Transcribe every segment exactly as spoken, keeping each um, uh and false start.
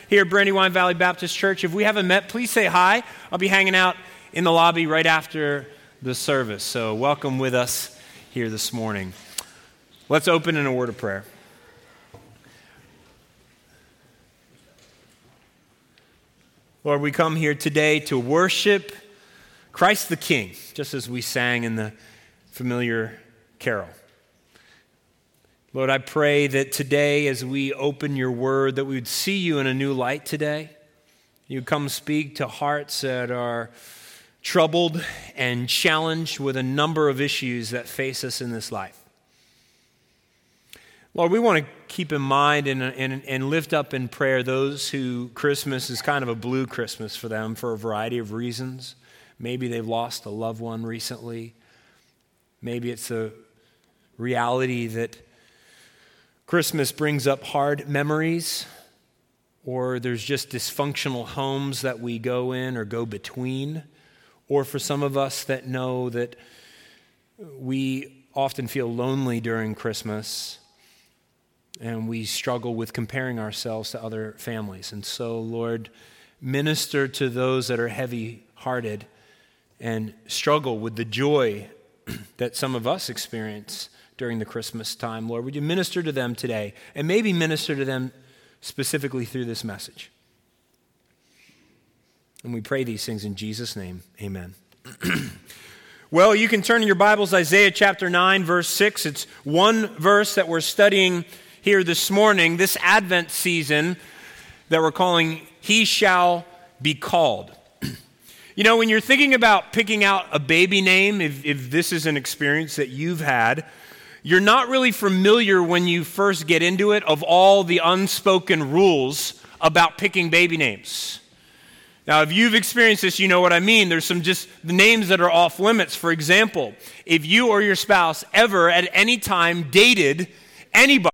here at Brandywine Valley Baptist Church. If we haven't met, please say hi. I'll be hanging out in the lobby right after the service. So welcome with us here this morning. Let's open in a word of prayer. Lord, we come here today to worship Christ the King, just as we sang in the familiar carol. Lord, I pray that today as we open your word, that we would see you in a new light today. You come speak to hearts that are troubled and challenged with a number of issues that face us in this life. Lord, we want to keep in mind and, and, and lift up in prayer those who Christmas is kind of a blue Christmas for them for a variety of reasons. Maybe they've lost a loved one recently. Maybe it's a reality that Christmas brings up hard memories, or there's just dysfunctional homes that we go in or go between, or for some of us that know that we often feel lonely during Christmas and we struggle with comparing ourselves to other families. And so, Lord, minister to those that are heavy-hearted and struggle with the joy that some of us experience during the Christmas time. Lord, would you minister to them today, and maybe minister to them specifically through this message. And we pray these things in Jesus' name. Amen. Well, you can turn in your Bibles, Isaiah chapter nine, verse six. It's one verse that we're studying here this morning, this Advent season that we're calling He Shall Be Called. You know, when you're thinking about picking out a baby name, if, if this is an experience that you've had, you're not really familiar when you first get into it of all the unspoken rules about picking baby names. Now, if you've experienced this, you know what I mean. There's some just the names that are off limits. For example, if you or your spouse ever at any time dated anybody,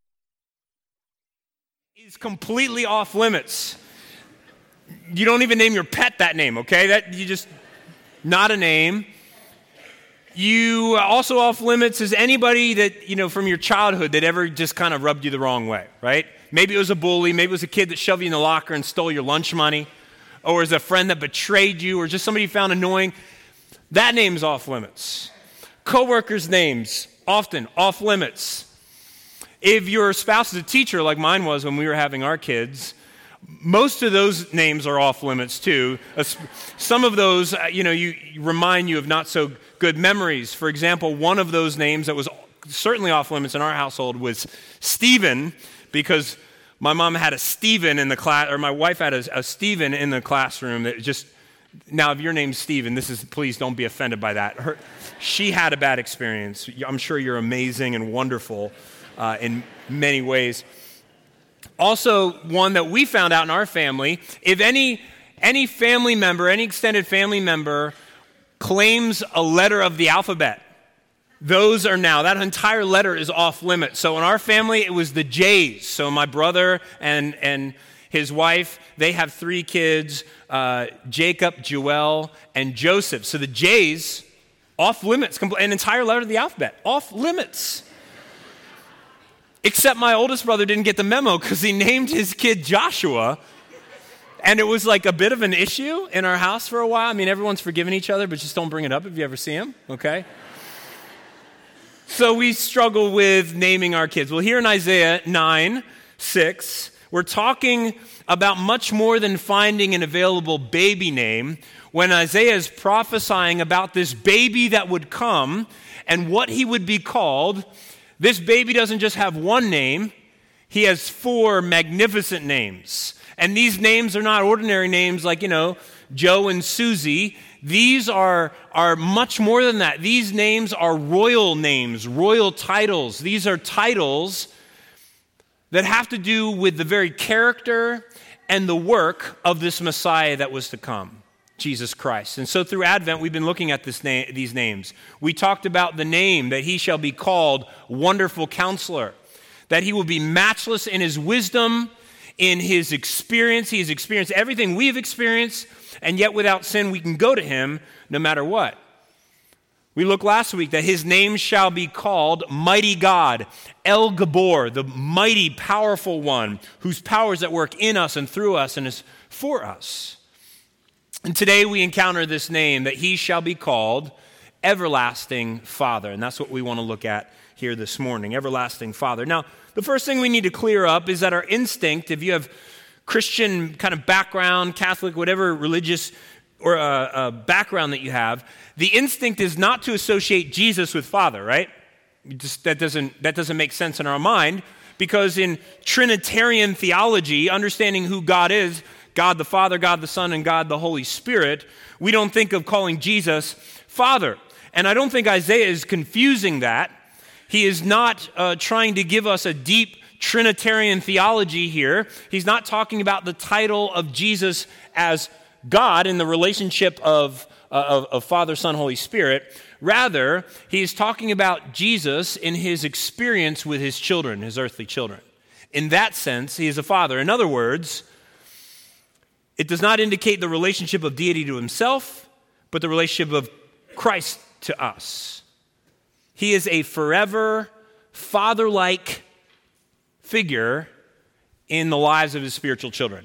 is completely off limits. You don't even name your pet that name, okay? That you just not a name. You also off limits is anybody that, you know, from your childhood that ever just kind of rubbed you the wrong way, right? Maybe it was a bully, maybe it was a kid that shoved you in the locker and stole your lunch money, or is a friend that betrayed you, or just somebody you found annoying. That name's off limits. Coworkers' names, often off limits. If your spouse is a teacher like mine was when we were having our kids, most of those names are off limits too. Some of those, you know, you remind you of not so good memories. For example, one of those names that was certainly off limits in our household was Stephen, because my mom had a Stephen in the class, or my wife had a, a Stephen in the classroom that just, now if your name's Stephen, this is, please don't be offended by that. Her, she had a bad experience. I'm sure you're amazing and wonderful uh, in many ways. Also, one that we found out in our family, if any any family member, any extended family member claims a letter of the alphabet, those are now, that entire letter is off limits. So in our family, it was the J's. So my brother and, and his wife, they have three kids, uh, Jacob, Joel, and Joseph. So the J's, off limits, an entire letter of the alphabet, off limits. Except my oldest brother didn't get the memo because he named his kid Joshua, and it was like a bit of an issue in our house for a while. I mean, everyone's forgiven each other, but just don't bring it up if you ever see him, okay? So we struggle with naming our kids. Well, here in Isaiah nine six, we're talking about much more than finding an available baby name when Isaiah is prophesying about this baby that would come and what he would be called. This baby doesn't just have one name, he has four magnificent names. And these names are not ordinary names like, you know, Joe and Susie. These are, are much more than that. These names are royal names, royal titles. These are titles that have to do with the very character and the work of this Messiah that was to come, Jesus Christ. And so through Advent, we've been looking at this na- these names. We talked about the name that he shall be called Wonderful Counselor, that he will be matchless in his wisdom, in his experience. He has experienced everything we have experienced, and yet without sin, we can go to him no matter what. We looked last week that his name shall be called Mighty God, El Gabor, the mighty, powerful one, whose power is at work in us and through us and is for us. And today we encounter this name, that he shall be called Everlasting Father. And that's what we want to look at here this morning, Everlasting Father. Now, the first thing we need to clear up is that our instinct, if you have Christian kind of background, Catholic, whatever religious or uh, uh, background that you have, the instinct is not to associate Jesus with Father, right? Just, that doesn't that doesn't make sense in our mind, because in Trinitarian theology, understanding who God is, God the Father, God the Son, and God the Holy Spirit, we don't think of calling Jesus Father. And I don't think Isaiah is confusing that. He is not uh, trying to give us a deep Trinitarian theology here. He's not talking about the title of Jesus as God in the relationship of, uh, of, of Father, Son, Holy Spirit. Rather, he's talking about Jesus in his experience with his children, his earthly children. In that sense, he is a father. In other words, it does not indicate the relationship of deity to himself, but the relationship of Christ to us. He is a forever father-like figure in the lives of his spiritual children.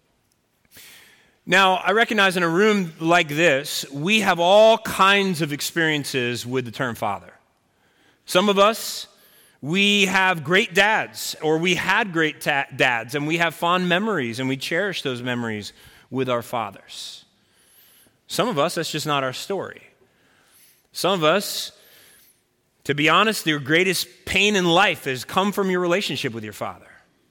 Now, I recognize in a room like this, we have all kinds of experiences with the term father. Some of us, we have great dads, or we had great ta- dads, and we have fond memories, and we cherish those memories with our fathers. Some of us, that's just not our story. Some of us, to be honest, your greatest pain in life has come from your relationship with your father.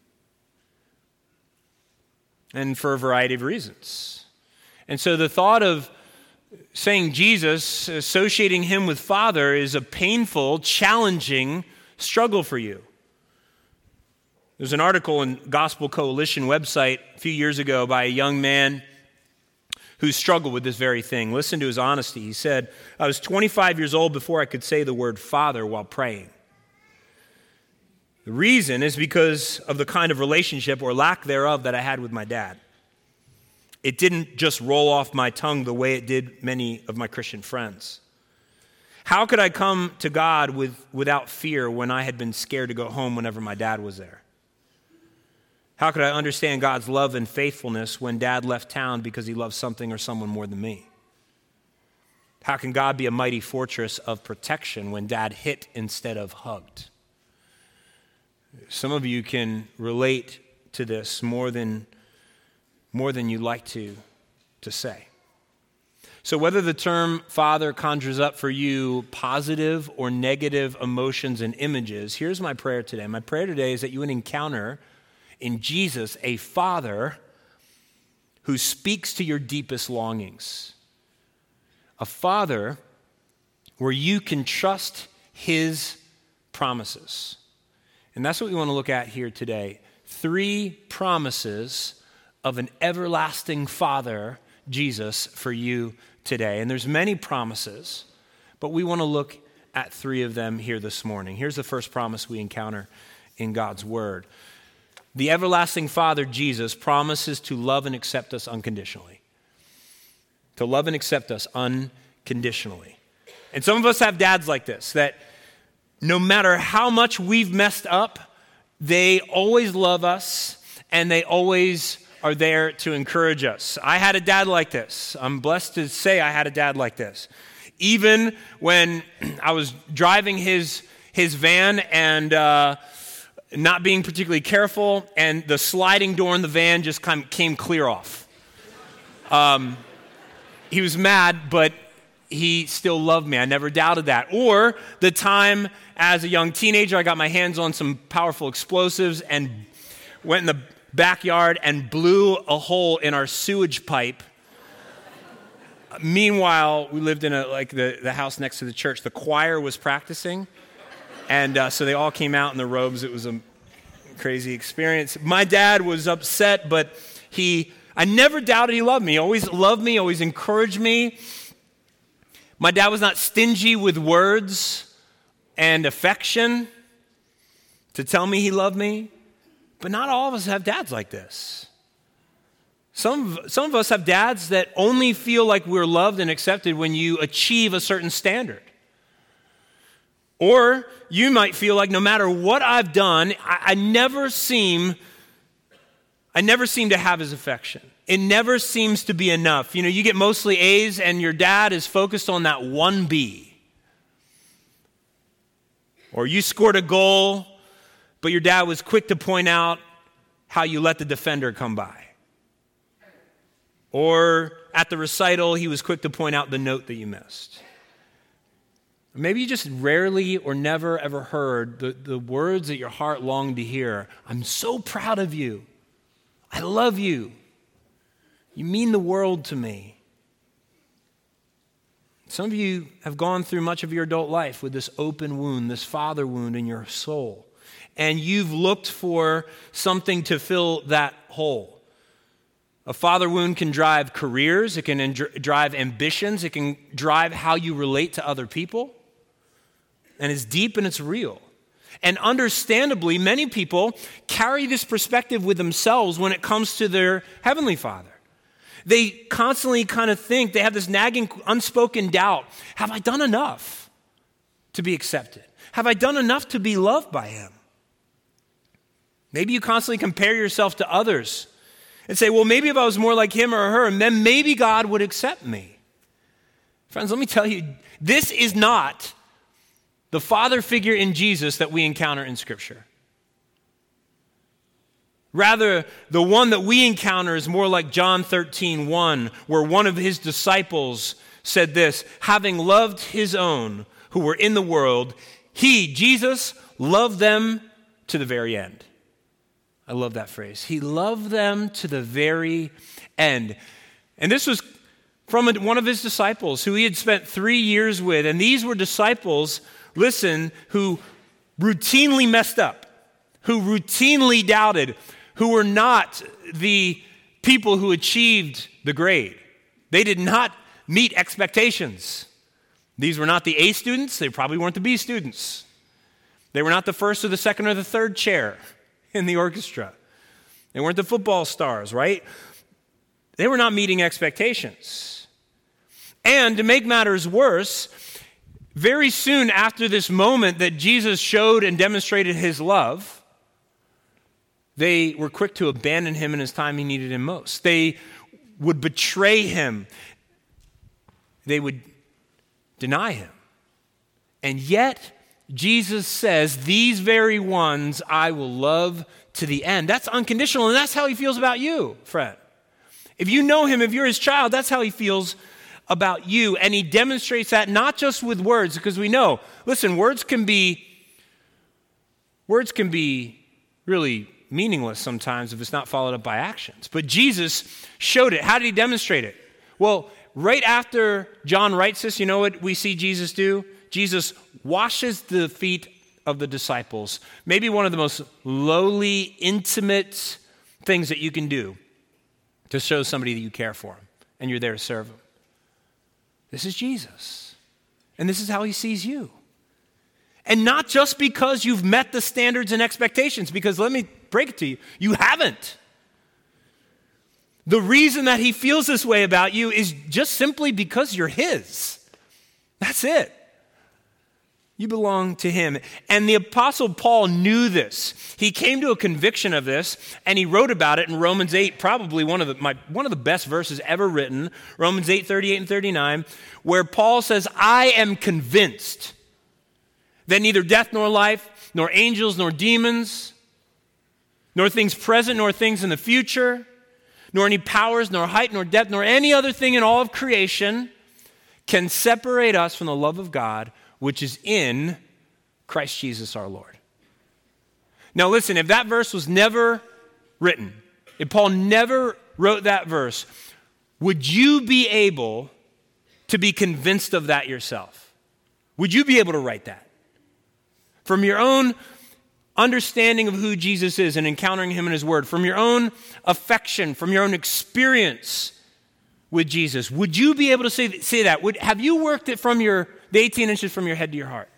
And for a variety of reasons. And so the thought of saying Jesus, associating him with Father, is a painful, challenging struggle for you. There's an article in Gospel Coalition website a few years ago by a young man who struggled with this very thing. Listen to his honesty. He said, I was twenty-five years old before I could say the word Father while praying. The reason is because of the kind of relationship or lack thereof that I had with my dad. It didn't just roll off my tongue the way it did many of my Christian friends. How could I come to God with, without fear when I had been scared to go home whenever my dad was there? How could I understand God's love and faithfulness when dad left town because he loved something or someone more than me? How can God be a mighty fortress of protection when dad hit instead of hugged? Some of you can relate to this more than, more than you like to, to say. So whether the term father conjures up for you positive or negative emotions and images, here's my prayer today. My prayer today is that you would encounter in Jesus a father who speaks to your deepest longings. A father where you can trust his promises. And that's what we want to look at here today. Three promises of an everlasting Father, Jesus, for you today. And there's many promises, but we want to look at three of them here this morning. Here's the first promise we encounter in God's Word. The everlasting Father, Jesus, promises to love and accept us unconditionally. To love and accept us unconditionally. And some of us have dads like this, that no matter how much we've messed up, they always love us and they always are there to encourage us. I had a dad like this. I'm blessed to say I had a dad like this. Even when I was driving his, his van and uh, not being particularly careful, and the sliding door in the van just kind of came clear off. Um, he was mad, but he still loved me. I never doubted that. Or the time as a young teenager, I got my hands on some powerful explosives and went in the backyard and blew a hole in our sewage pipe. Meanwhile, we lived in a like the, the house next to the church. The choir was practicing, and uh, so they all came out in their robes. It was a crazy experience. My dad was upset, but he, I never doubted he loved me. He always loved me, always encouraged me. My dad was not stingy with words and affection to tell me he loved me, but not all of us have dads like this. Some of, some of us have dads that only feel like we're loved and accepted when you achieve a certain standard. Or you might feel like no matter what I've done, I, I never seem, I never seem to have his affection. It never seems to be enough. You know, you get mostly A's and your dad is focused on that one B. Or you scored a goal, but your dad was quick to point out how you let the defender come by. Or at the recital, he was quick to point out the note that you missed. Maybe you just rarely or never ever heard the, the words that your heart longed to hear. I'm so proud of you. I love you. You mean the world to me. Some of you have gone through much of your adult life with this open wound, this father wound in your soul. And you've looked for something to fill that hole. A father wound can drive careers. It can en- drive ambitions. It can drive how you relate to other people. And it's deep and it's real. And understandably, many people carry this perspective with themselves when it comes to their Heavenly Father. They constantly kind of think, they have this nagging, unspoken doubt. Have I done enough to be accepted? Have I done enough to be loved by Him? Maybe you constantly compare yourself to others and say, well, maybe if I was more like him or her, then maybe God would accept me. Friends, let me tell you, this is not the father figure in Jesus that we encounter in Scripture. Rather, the one that we encounter is more like John thirteen one, where one of his disciples said this, having loved his own who were in the world, he, Jesus, loved them to the very end. I love that phrase. He loved them to the very end. And this was from one of his disciples who he had spent three years with. And these were disciples, listen, who routinely messed up, who routinely doubted, who were not the people who achieved the grade. They did not meet expectations. These were not the A students. They probably weren't the B students. They were not the first or the second or the third chair in the orchestra. They weren't the football stars, right? They were not meeting expectations. And to make matters worse, very soon after this moment that Jesus showed and demonstrated his love, they were quick to abandon him in his time he needed him most. They would betray him. They would deny him. And yet, Jesus says, these very ones I will love to the end. That's unconditional, and that's how he feels about you, friend. If you know him, if you're his child, that's how he feels about you. And he demonstrates that not just with words, because we know, listen, words can be, words can be really meaningless sometimes if it's not followed up by actions. But Jesus showed it. How did he demonstrate it? Well, right after John writes this, you know what we see Jesus do? Jesus washes the feet of the disciples. Maybe one of the most lowly, intimate things that you can do to show somebody that you care for them and you're there to serve them. This is Jesus. And this is how he sees you. And not just because you've met the standards and expectations, because let me break it to you, you haven't. The reason that he feels this way about you is just simply because you're his. That's it. You belong to him. And the Apostle Paul knew this. He came to a conviction of this, and he wrote about it in Romans eight, probably one of the my, one of the best verses ever written, Romans eight, thirty-eight and thirty-nine, where Paul says, I am convinced that neither death nor life, nor angels nor demons, nor things present nor things in the future, nor any powers, nor height, nor depth, nor any other thing in all of creation can separate us from the love of God, which is in Christ Jesus our Lord. Now listen, if that verse was never written, if Paul never wrote that verse, would you be able to be convinced of that yourself? Would you be able to write that? From your own understanding of who Jesus is and encountering him in his word, from your own affection, from your own experience with Jesus, would you be able to say, say that? Would, have you worked it from your the eighteen inches from your head to your heart?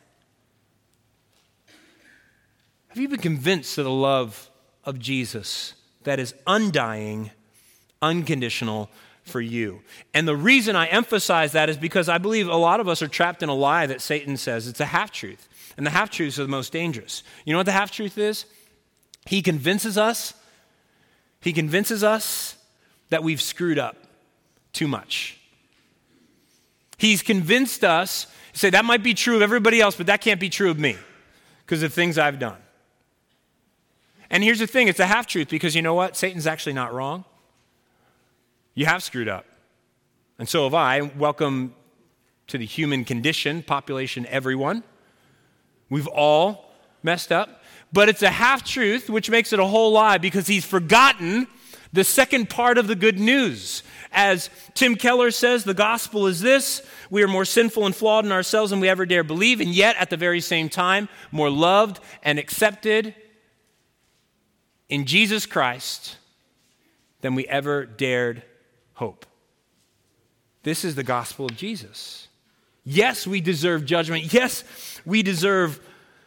Have you been convinced of the love of Jesus that is undying, unconditional for you? And the reason I emphasize that is because I believe a lot of us are trapped in a lie that Satan says. It's a half-truth. And the half-truths are the most dangerous. You know what the half-truth is? He convinces us, he convinces us that we've screwed up too much. He's convinced us, say that might be true of everybody else, but that can't be true of me because of things I've done. And here's the thing, it's a half-truth because you know what? Satan's actually not wrong. You have screwed up. And so have I. Welcome to the human condition, population, everyone. We've all messed up. But it's a half-truth, which makes it a whole lie because he's forgotten the second part of the good news. As Tim Keller says, the gospel is this: we are more sinful and flawed in ourselves than we ever dare believe, and yet at the very same time, more loved and accepted in Jesus Christ than we ever dared hope. This is the gospel of Jesus. Yes, we deserve judgment. Yes, we deserve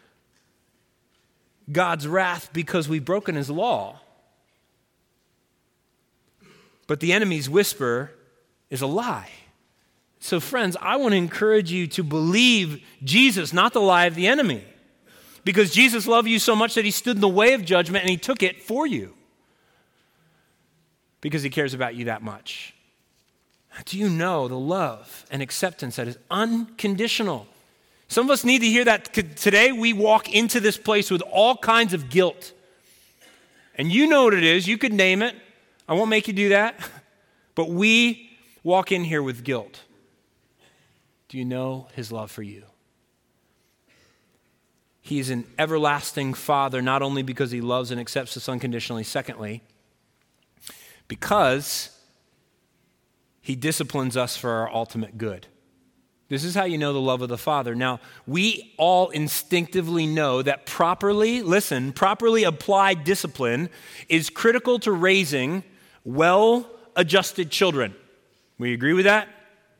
God's wrath because we've broken his law. But the enemy's whisper is a lie. So friends, I want to encourage you to believe Jesus, not the lie of the enemy. Because Jesus loved you so much that he stood in the way of judgment and he took it for you. Because he cares about you that much. Do you know the love and acceptance that is unconditional? Some of us need to hear that today. We walk into this place with all kinds of guilt. And you know what it is. You could name it. I won't make you do that. But we walk in here with guilt. Do you know his love for you? He's an everlasting Father, not only because he loves and accepts us unconditionally, secondly, because he disciplines us for our ultimate good. This is how you know the love of the Father. Now, we all instinctively know that properly, listen, properly applied discipline is critical to raising well-adjusted children. We agree with that?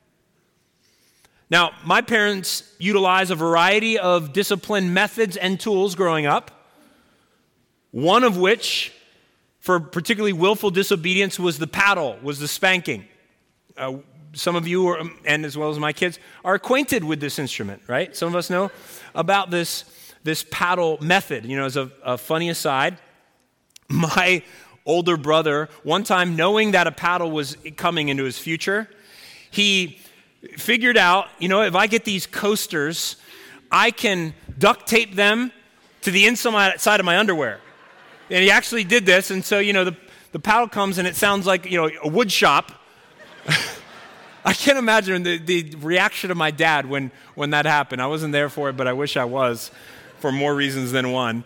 Now, my parents utilize a variety of discipline methods and tools growing up, one of which, for particularly willful disobedience, was the paddle, was the spanking. Uh, some of you, are, and as well as my kids, are acquainted with this instrument, right? Some of us know about this, this paddle method. You know, as a, a funny aside, my older brother, one time knowing that a paddle was coming into his future, he figured out, you know, if I get these coasters, I can duct tape them to the inside of my underwear. And he actually did this, and so, you know, the, the paddle comes and it sounds like, you know, a wood shop. I can't imagine the, the reaction of my dad when, when that happened. I wasn't there for it, but I wish I was for more reasons than one.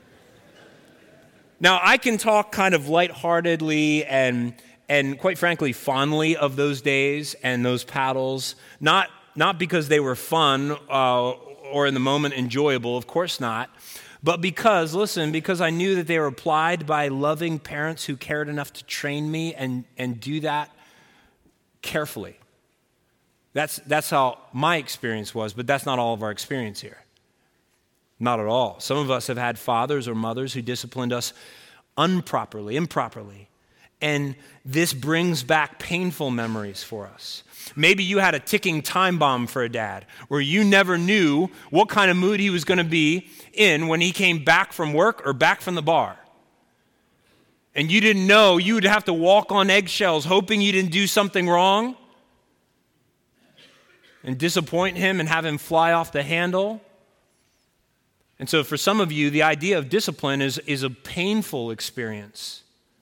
Now, I can talk kind of lightheartedly and and quite frankly fondly of those days and those paddles, not, not because they were fun uh, or in the moment enjoyable, of course not, but because, listen, because I knew that they were applied by loving parents who cared enough to train me and, and do that carefully. That's, that's how my experience was, but that's not all of our experience here. Not at all. Some of us have had fathers or mothers who disciplined us improperly, improperly. And this brings back painful memories for us. Maybe you had a ticking time bomb for a dad, where you never knew what kind of mood he was going to be in when he came back from work or back from the bar. And you didn't know, you would have to walk on eggshells hoping you didn't do something wrong and disappoint him and have him fly off the handle. And so for some of you, the idea of discipline is, is a painful experience.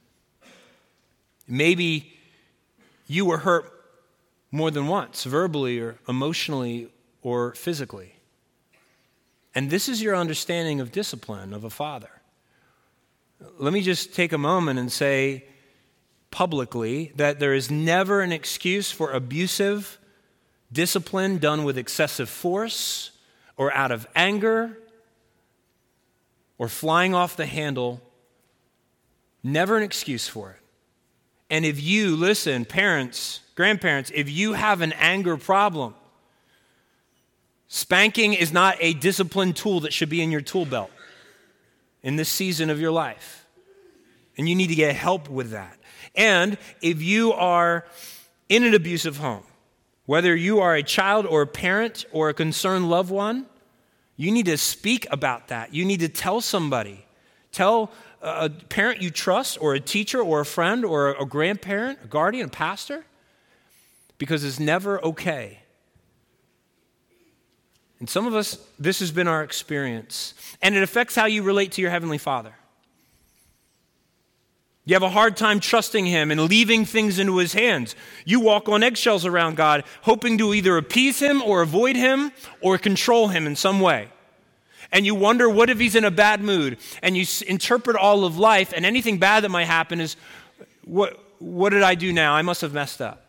Maybe you were hurt more than once, verbally or emotionally or physically. And this is your understanding of discipline of a father. Let me just take a moment and say publicly that there is never an excuse for abusive discipline done with excessive force or out of anger or flying off the handle. Never an excuse for it. And if you, listen, parents, grandparents, if you have an anger problem, spanking is not a discipline tool that should be in your tool belt in this season of your life. And you need to get help with that. And if you are in an abusive home, whether you are a child or a parent or a concerned loved one, You need to speak about that. You need to tell somebody. Tell a parent you trust, or a teacher, or a friend, or a grandparent, a guardian, a pastor, because it's never okay. And some of us, this has been our experience, and it affects how you relate to your Heavenly Father. You have a hard time trusting Him and leaving things into His hands. You walk on eggshells around God, hoping to either appease Him or avoid Him or control Him in some way. And you wonder, what if He's in a bad mood? And you interpret all of life, and anything bad that might happen is, what, what did I do now? I must have messed up.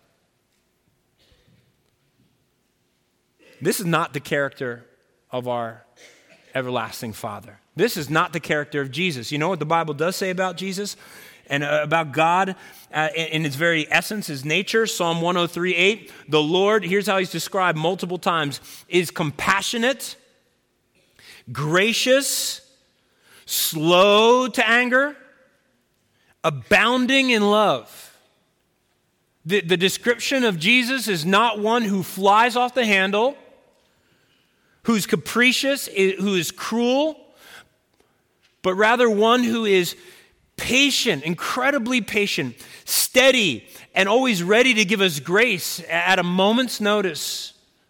This is not the character of our everlasting Father. This is not the character of Jesus. You know what the Bible does say about Jesus and uh, about God uh, in, in its very essence, His nature? Psalm one oh three eight, the Lord, here's how He's described multiple times, is compassionate, gracious, slow to anger, abounding in love. The, the description of Jesus is not one who flies off the handle, who's capricious, who is cruel, but rather one who is patient, incredibly patient, steady, and always ready to give us grace at a moment's notice.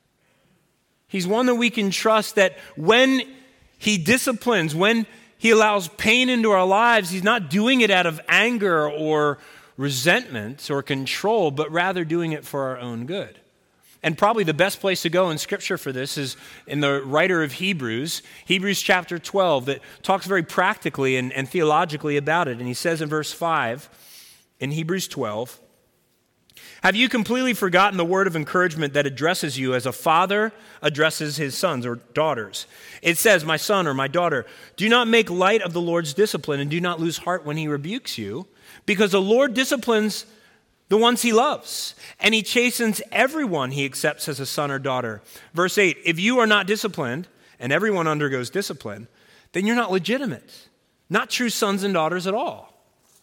He's one that we can trust, that when He disciplines, when He allows pain into our lives, He's not doing it out of anger or resentment or control, but rather doing it for our own good. And probably the best place to go in Scripture for this is in the writer of Hebrews, Hebrews chapter twelve, that talks very practically and, and theologically about it. And he says in verse five, in Hebrews twelve, have you completely forgotten the word of encouragement that addresses you as a father addresses his sons or daughters? It says, my son or my daughter, do not make light of the Lord's discipline and do not lose heart when He rebukes you, because the Lord disciplines the ones He loves, and He chastens everyone He accepts as a son or daughter. Verse eight, if you are not disciplined, and everyone undergoes discipline, then you're not legitimate, not true sons and daughters at all.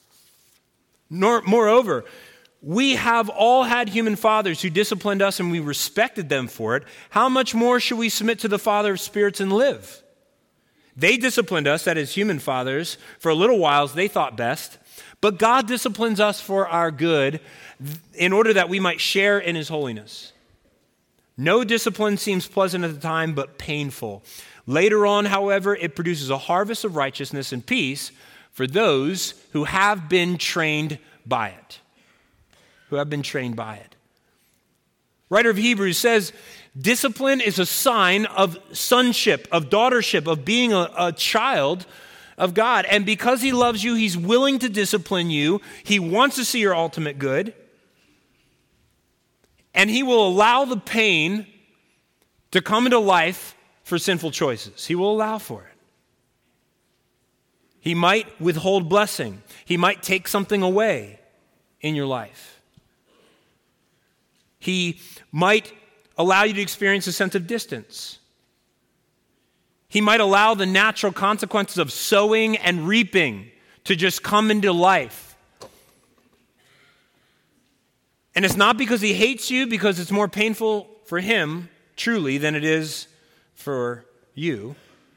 Nor, moreover, we have all had human fathers who disciplined us and we respected them for it. How much more should we submit to the Father of spirits and live? They disciplined us, that is, human fathers, for a little while as they thought best. But God disciplines us for our good in order that we might share in His holiness. No discipline seems pleasant at the time, but painful. Later on, however, it produces a harvest of righteousness and peace for those who have been trained by it. Who have been trained by it. Writer of Hebrews says, discipline is a sign of sonship, of daughtership, of being a, a child of God. And because He loves you, He's willing to discipline you. He wants to see your ultimate good. And He will allow the pain to come into life for sinful choices. He will allow for it. He might withhold blessing. He might take something away in your life. He might allow you to experience a sense of distance. He might allow the natural consequences of sowing and reaping to just come into life. And it's not because He hates you, because it's more painful for Him, truly, than it is for you.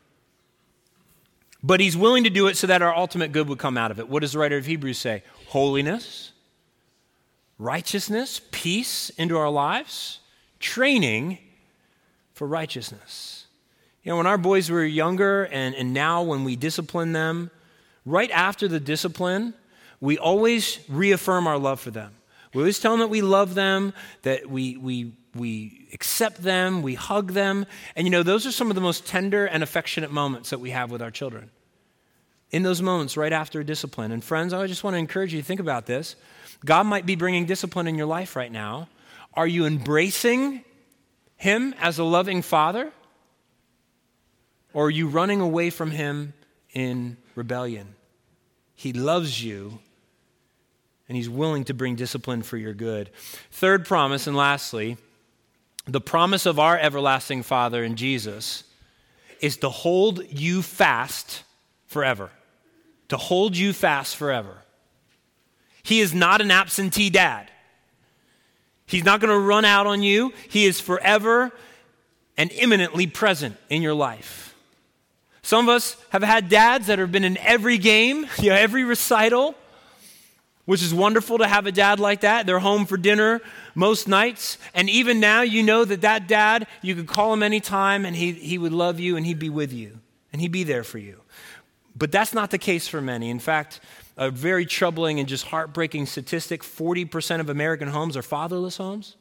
But He's willing to do it so that our ultimate good would come out of it. What does the writer of Hebrews say? Holiness, righteousness, peace into our lives, training for righteousness. You know, when our boys were younger and, and now when we discipline them, right after the discipline, we always reaffirm our love for them. We always tell them that we love them, that we we we accept them, we hug them. And you know, those are some of the most tender and affectionate moments that we have with our children. In those moments right after a discipline. And friends, I just want to encourage you to think about this. God might be bringing discipline in your life right now. Are you embracing Him as a loving Father? Or are you running away from Him in rebellion? He loves you, and He's willing to bring discipline for your good. Third promise, and lastly, the promise of our everlasting Father in Jesus is to hold you fast forever. To hold you fast forever. He is not an absentee dad. He's not going to run out on you. He is forever and imminently present in your life. Some of us have had dads that have been in every game, you know, every recital, which is wonderful to have a dad like that. They're home for dinner most nights. And even now, you know that that dad, you could call him anytime and he, he would love you and he'd be with you and he'd be there for you. But that's not the case for many. In fact, a very troubling and just heartbreaking statistic, forty percent of American homes are fatherless homes.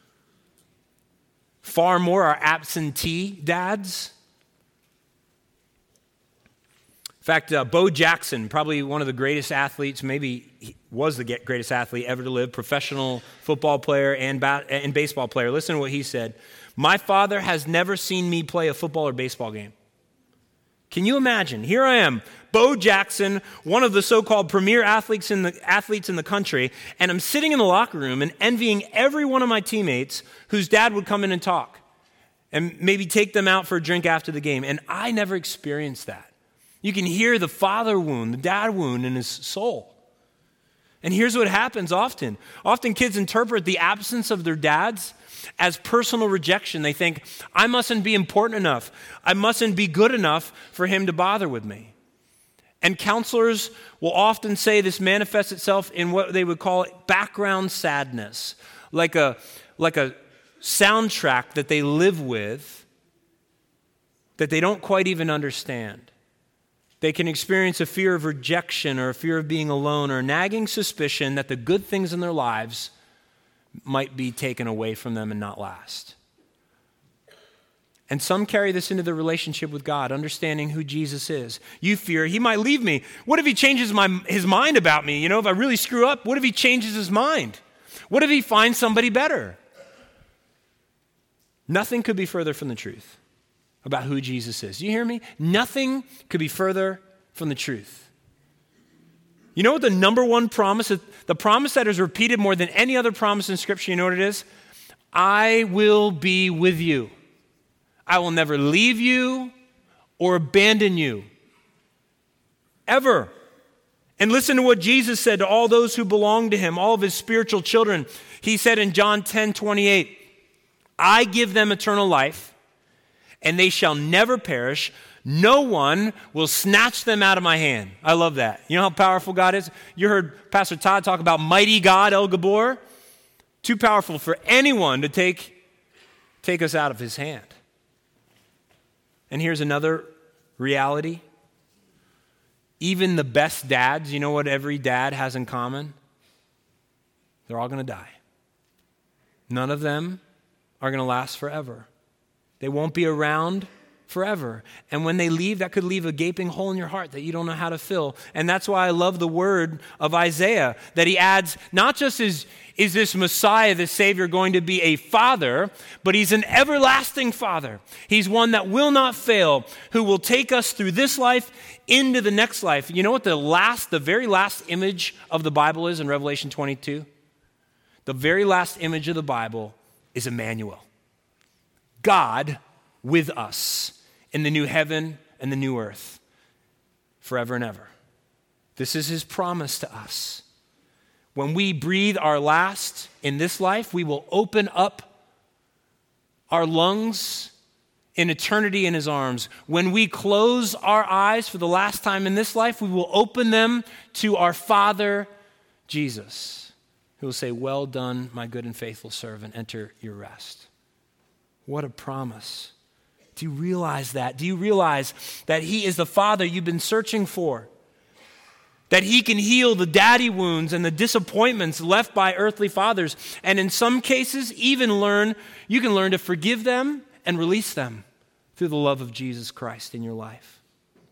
Far more are absentee dads. In fact, uh, Bo Jackson, probably one of the greatest athletes, maybe he was the greatest athlete ever to live, professional football player and, ba- and baseball player. Listen to what he said. My father has never seen me play a football or baseball game. Can you imagine? Here I am, Bo Jackson, one of the so-called premier athletes in the athletes in the country, and I'm sitting in the locker room and envying every one of my teammates whose dad would come in and talk and maybe take them out for a drink after the game. And I never experienced that. You can hear the father wound, the dad wound in his soul. And here's what happens often. Often kids interpret the absence of their dads as personal rejection. They think, I mustn't be important enough. I mustn't be good enough for him to bother with me. And counselors will often say this manifests itself in what they would call background sadness, like a, like a soundtrack that they live with that they don't quite even understand. They can experience a fear of rejection or a fear of being alone or a nagging suspicion that the good things in their lives might be taken away from them and not last. And some carry this into their relationship with God, understanding who Jesus is. You fear he might leave me. What if he changes my, his mind about me? You know, if I really screw up, what if he changes his mind? What if he finds somebody better? Nothing could be further from the truth about who Jesus is. You hear me? Nothing could be further from the truth. You know what the number one promise is? The promise that is repeated more than any other promise in Scripture, you know what it is? I will be with you. I will never leave you or abandon you. Ever. And listen to what Jesus said to all those who belong to him, all of his spiritual children. He said in John ten twenty-eight, I give them eternal life, and they shall never perish. No one will snatch them out of my hand. I love that. You know how powerful God is? You heard Pastor Todd talk about mighty God, El Gabor. Too powerful for anyone to take, take us out of his hand. And here's another reality. Even the best dads, you know what every dad has in common? They're all going to die. None of them are going to last forever. They won't be around forever. And when they leave, that could leave a gaping hole in your heart that you don't know how to fill. And that's why I love the word of Isaiah, that he adds, not just is, is this Messiah, this Savior, going to be a father, but he's an everlasting father. He's one that will not fail, who will take us through this life into the next life. You know what the last, the very last image of the Bible is in Revelation twenty-two? The very last image of the Bible is Emmanuel. God with us in the new heaven and the new earth forever and ever. This is his promise to us. When we breathe our last in this life, we will open up our lungs in eternity in his arms. When we close our eyes for the last time in this life, we will open them to our Father, Jesus, who will say, well done, my good and faithful servant, enter your rest. What a promise. Do you realize that? Do you realize that he is the Father you've been searching for? That he can heal the daddy wounds and the disappointments left by earthly fathers. And in some cases, even learn, you can learn to forgive them and release them through the love of Jesus Christ in your life.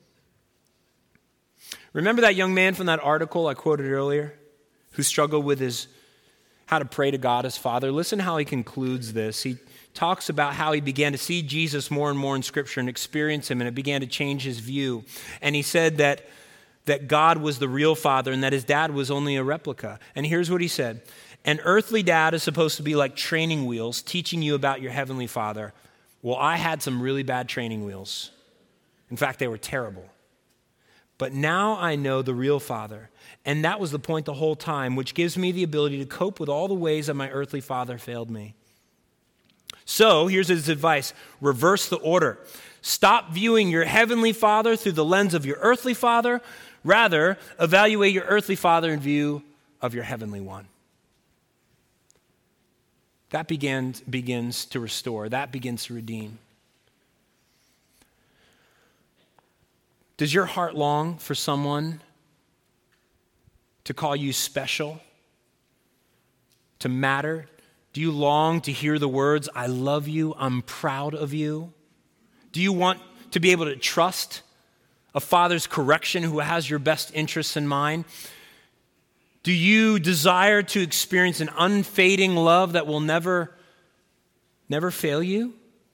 Remember that young man from that article I quoted earlier who struggled with his how to pray to God as Father? Listen how he concludes this. He talks about how he began to see Jesus more and more in Scripture and experience him, and it began to change his view. And he said that, that God was the real Father and that his dad was only a replica. And here's what he said. An earthly dad is supposed to be like training wheels, teaching you about your heavenly Father. Well, I had some really bad training wheels. In fact, they were terrible. But now I know the real Father, and that was the point the whole time, which gives me the ability to cope with all the ways that my earthly father failed me. So here's his advice. Reverse the order. Stop viewing your heavenly Father through the lens of your earthly father. Rather, evaluate your earthly father in view of your heavenly one. That begins, begins to restore. That begins to redeem. Does your heart long for someone to call you special, to matter? Do you long to hear the words, I love you, I'm proud of you? Do you want to be able to trust a father's correction who has your best interests in mind? Do you desire to experience an unfading love that will never, never fail you?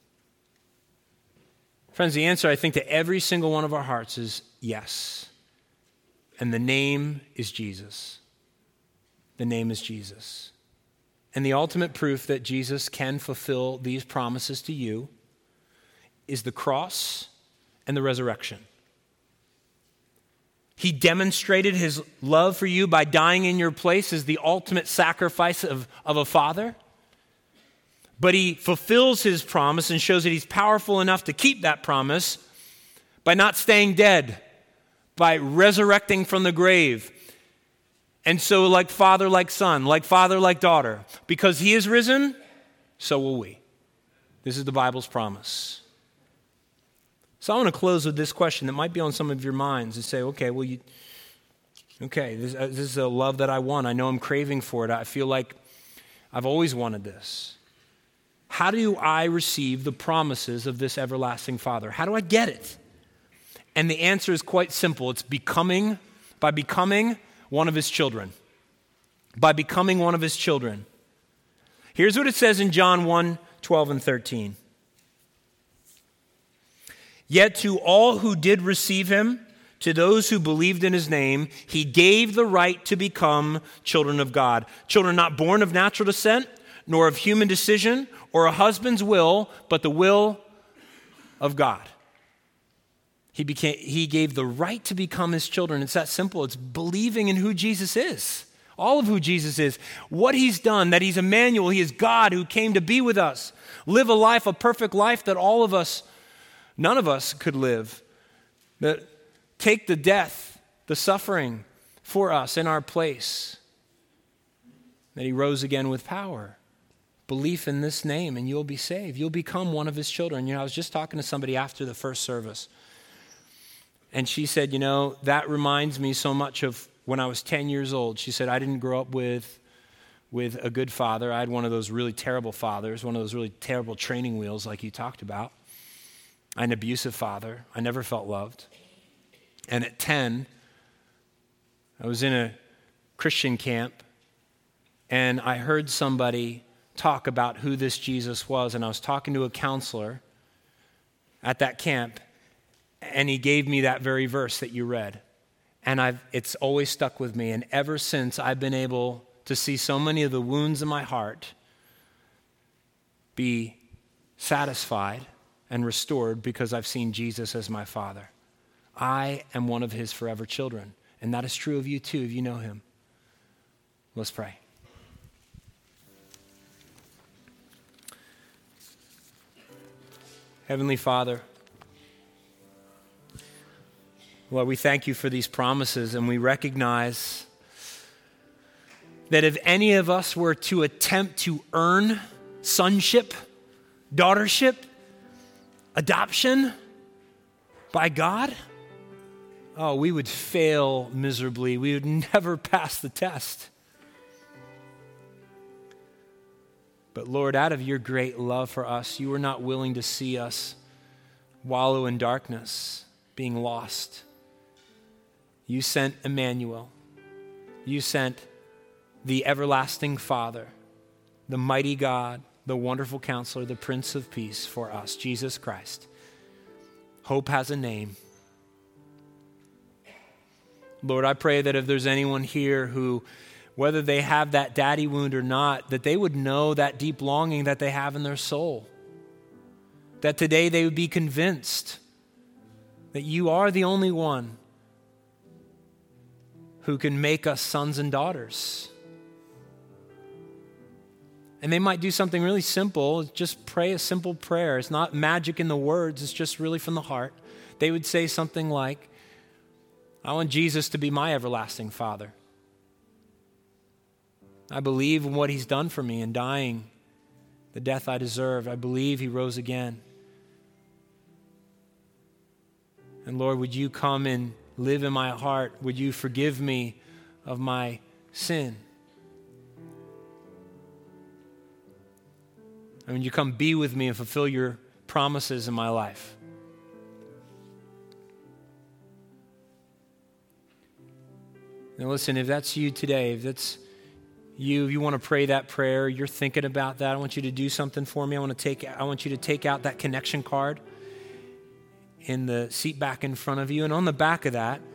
Friends, the answer, I think, to every single one of our hearts is yes. And the name is Jesus. The name is Jesus. And the ultimate proof that Jesus can fulfill these promises to you is the cross and the resurrection. He demonstrated his love for you by dying in your place as the ultimate sacrifice of, of a father. But he fulfills his promise and shows that he's powerful enough to keep that promise by not staying dead, by resurrecting from the grave. And so like father, like son, like father, like daughter, because he is risen, so will we. This is the Bible's promise. So I want to close with this question that might be on some of your minds and say, okay, well, you, okay, this, uh, this is a love that I want. I know I'm craving for it. I feel like I've always wanted this. How do I receive the promises of this everlasting Father? How do I get it? And the answer is quite simple. It's becoming, by becoming one of his children. By becoming one of his children. Here's what it says in John one, twelve and thirteen. Yet to all who did receive him, to those who believed in his name, he gave the right to become children of God. Children not born of natural descent, nor of human decision, or a husband's will, but the will of God. He became, he gave the right to become his children. It's that simple. It's believing in who Jesus is. All of who Jesus is. What he's done, that he's Emmanuel. He is God who came to be with us. Live a life, a perfect life that all of us, none of us could live. That take the death, the suffering for us in our place. That he rose again with power. Belief in this name and you'll be saved. You'll become one of his children. You know, I was just talking to somebody after the first service. And she said, you know, that reminds me so much of when I was ten years old. She said, I didn't grow up with, with a good father. I had one of those really terrible fathers, one of those really terrible training wheels like you talked about. I had an abusive father. I never felt loved. And at ten, I was in a Christian camp, and I heard somebody talk about who this Jesus was, and I was talking to a counselor at that camp, and he gave me that very verse that you read. And I've, it's always stuck with me, and ever since I've been able to see so many of the wounds in my heart be satisfied and restored because I've seen Jesus as my Father. I am one of his forever children, and that is true of you too if you know him. Let's pray. Heavenly Father, Lord, we thank you for these promises, and we recognize that if any of us were to attempt to earn sonship, daughtership, adoption by God, oh, we would fail miserably. We would never pass the test. But Lord, out of your great love for us, you were not willing to see us wallow in darkness, being lost. You sent Emmanuel. You sent the everlasting Father, the mighty God, the wonderful Counselor, the Prince of Peace for us, Jesus Christ. Hope has a name. Lord, I pray that if there's anyone here who, whether they have that daddy wound or not, that they would know that deep longing that they have in their soul. That today they would be convinced that you are the only one who can make us sons and daughters. And they might do something really simple. Just pray a simple prayer. It's not magic in the words. It's just really from the heart. They would say something like, I want Jesus to be my everlasting Father. I believe in what he's done for me in dying the death I deserve. I believe he rose again. And Lord, would you come and live in my heart? Would you forgive me of my sin? And would you come be with me and fulfill your promises in my life? Now listen, if that's you today, if that's you, if you want to pray that prayer, you're thinking about that, I want you to do something for me. I want to take, I want you to take out that connection card in the seat back in front of you. And on the back of that,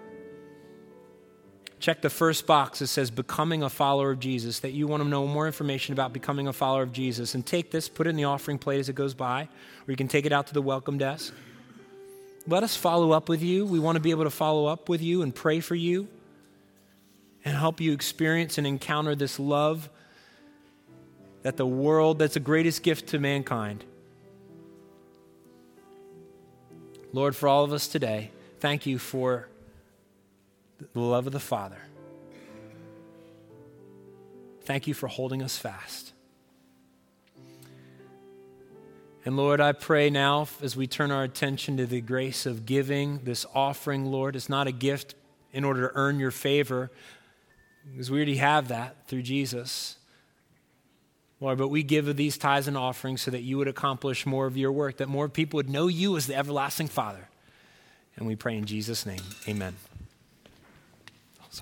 check the first box that says becoming a follower of Jesus, that you want to know more information about becoming a follower of Jesus. And take this, put it in the offering plate as it goes by, or you can take it out to the welcome desk. Let us follow up with you. We want to be able to follow up with you and pray for you and help you experience and encounter this love that the world, that's the greatest gift to mankind. Lord, for all of us today, thank you for the love of the Father. Thank you for holding us fast. And Lord, I pray now as we turn our attention to the grace of giving, this offering, Lord, it's not a gift in order to earn your favor, because we already have that through Jesus. Lord, but we give of these tithes and offerings so that you would accomplish more of your work, that more people would know you as the everlasting Father. And we pray in Jesus' name, amen.